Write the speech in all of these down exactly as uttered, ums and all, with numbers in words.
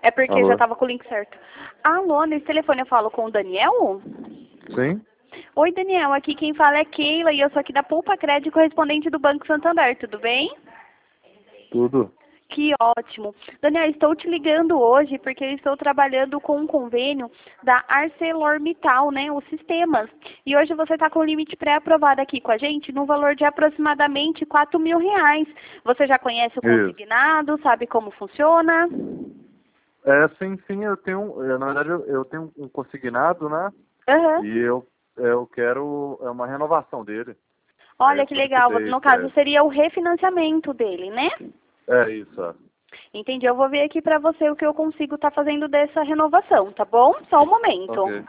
É porque já Alô? tava com o link certo. Alô, nesse telefone eu falo com o Daniel? Sim? Oi, Daniel, aqui quem fala é Keila e eu sou aqui da Poupa Crédito, correspondente do Banco Santander, tudo bem? Tudo? Que ótimo. Daniel, estou te ligando hoje porque eu estou trabalhando com um convênio da ArcelorMittal, né, os sistemas. E hoje você está com o limite pré-aprovado aqui com a gente no valor de aproximadamente quatro mil reais. Você já conhece o Isso. consignado, sabe como funciona? É, sim, sim, eu tenho, eu, na verdade eu, eu tenho um consignado, né? Aham. E eu, eu quero é uma renovação dele. Aí Olha eu que legal. solicitei No pra caso ele. seria o refinanciamento dele, né? É isso, ó. Entendi. Eu vou ver aqui para você o que eu consigo estar fazendo dessa renovação, tá bom? Só um momento. Ok.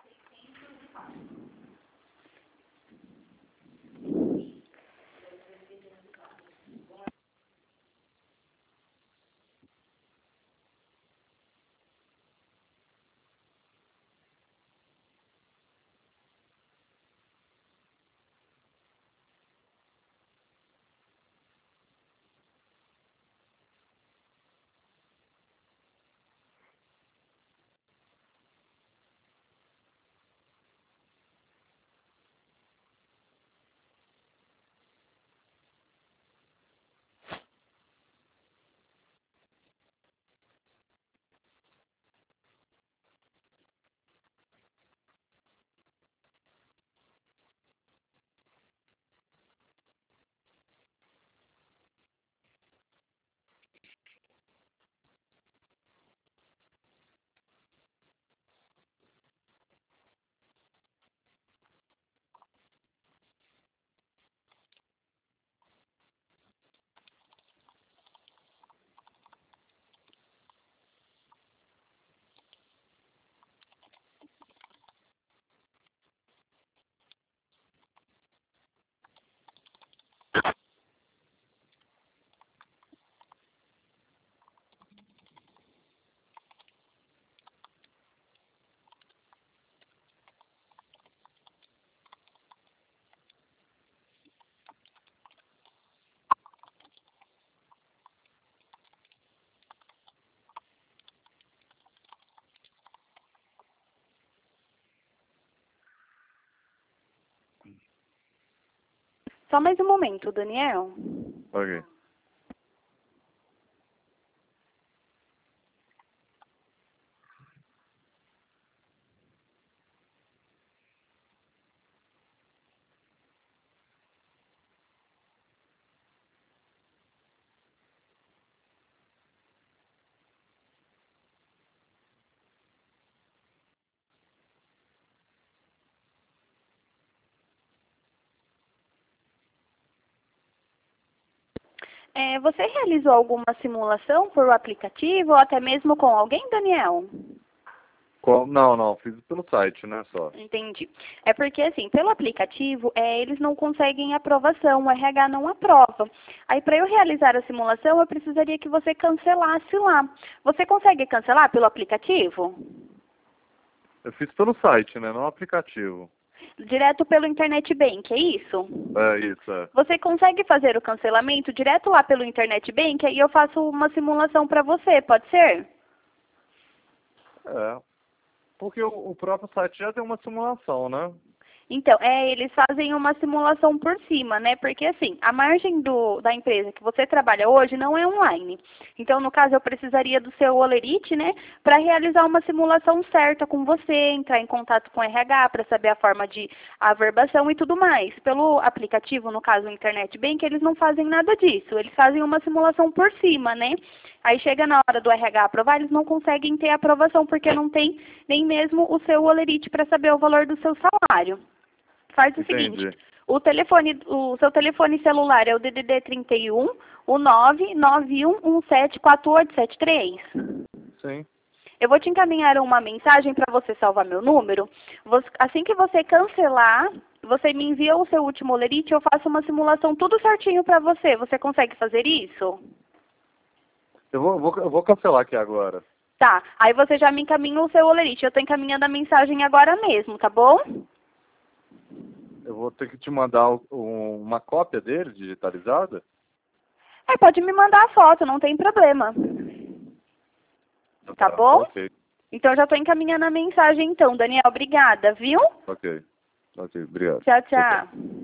Só mais um momento, Daniel. Ok. É, você realizou alguma simulação por aplicativo ou até mesmo com alguém, Daniel? Qual? Não, não, fiz pelo site, né, só. Entendi. É porque, assim, pelo aplicativo, é, eles não conseguem aprovação, o R H não aprova. Aí, para eu realizar a simulação, eu precisaria que você cancelasse lá. Você consegue cancelar pelo aplicativo? Eu fiz pelo site, né, não aplicativo. Direto pelo Internet Bank, é isso? É isso, é. Você consegue fazer o cancelamento direto lá pelo Internet Bank e eu faço uma simulação para você, pode ser? É. Porque o, o próprio site já deu uma simulação, né? Então, é, eles fazem uma simulação por cima, né? Porque, assim, a margem do, da empresa que você trabalha hoje não é online. Então, no caso, eu precisaria do seu Olerite, né? Para realizar uma simulação certa com você, entrar em contato com o R H para saber a forma de averbação e tudo mais. Pelo aplicativo, no caso, o Internet Bank, eles não fazem nada disso. Eles fazem uma simulação por cima, né? Aí chega na hora do R H aprovar, eles não conseguem ter aprovação, porque não tem nem mesmo o seu Olerite para saber o valor do seu salário. Faz o seguinte, Entendi. o telefone, o seu telefone celular é o D D D trinta e um, o nove nove um um sete quatro oito sete três. Sim. Eu vou te encaminhar uma mensagem para você salvar meu número. Você- assim que você cancelar, você me envia o seu último olerite, eu faço uma simulação tudo certinho para você. Você consegue fazer isso? Eu vou, vou, eu vou cancelar aqui agora. Tá, aí você já me encaminha o seu olerite. Eu estou encaminhando a mensagem agora mesmo, tá bom? Eu vou ter que te mandar o- um- uma cópia dele, digitalizada? É, pode me mandar a foto, não tem problema. Tá, tá bom? Ok. Então eu já estou encaminhando a mensagem então, Daniel. Obrigada, viu? Ok. Ok, obrigado. Tchau, tchau.